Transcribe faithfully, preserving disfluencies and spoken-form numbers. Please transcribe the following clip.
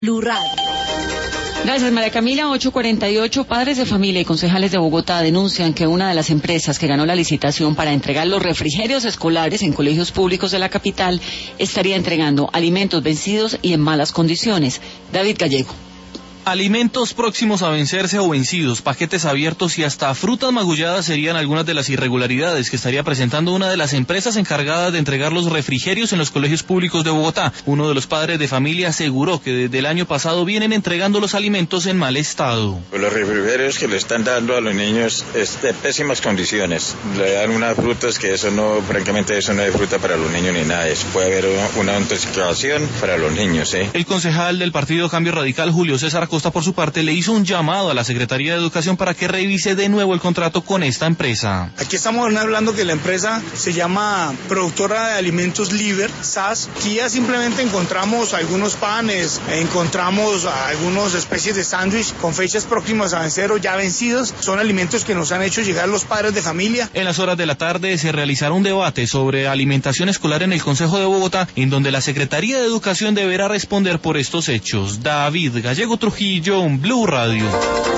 Blue Radio. Gracias, María Camila. ocho cuarenta y ocho. Padres de familia y concejales de Bogotá denuncian que una de las empresas que ganó la licitación para entregar los refrigerios escolares en colegios públicos de la capital estaría entregando alimentos vencidos y en malas condiciones. David Gallego. Alimentos próximos a vencerse o vencidos, paquetes abiertos y hasta frutas magulladas serían algunas de las irregularidades que estaría presentando una de las empresas encargadas de entregar los refrigerios en los colegios públicos de Bogotá. Uno de los padres de familia aseguró que desde el año pasado vienen entregando los alimentos en mal estado. Los refrigerios que le están dando a los niños es de pésimas condiciones. Le dan unas frutas que eso no, francamente eso no es fruta para los niños ni nada. Eso puede haber una intoxicación para los niños, ¿eh? El concejal del Partido Cambio Radical, Julio César Costa, por su parte, le hizo un llamado a la Secretaría de Educación para que revise de nuevo el contrato con esta empresa. Aquí estamos hablando que la empresa se llama Productora de Alimentos Liber, S A S. Aquí ya simplemente encontramos algunos panes, encontramos algunas especies de sándwich con fechas próximas a vencer o ya vencidos. Son alimentos que nos han hecho llegar los padres de familia. En las horas de la tarde se realizará un debate sobre alimentación escolar en el Consejo de Bogotá, en donde la Secretaría de Educación deberá responder por estos hechos. David Gallego Trujillo, Blue Radio.